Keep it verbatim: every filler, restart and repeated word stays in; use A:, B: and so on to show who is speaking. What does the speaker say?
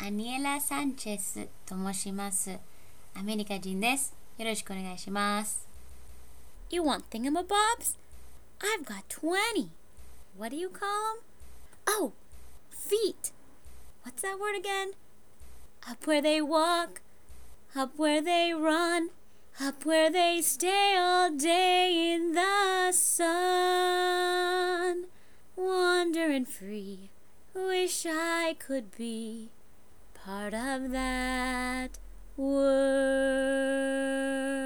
A: アニエラ・サンチェスと申します。アメリカ人です。よろしくお願いします。
B: You want thingamabobs? I've got twenty. What do you call them? Oh, feet. What's that word again? Up where they walk, up where they run, up where they stay all day in the sun. Wandering free, wish I could be part of that world.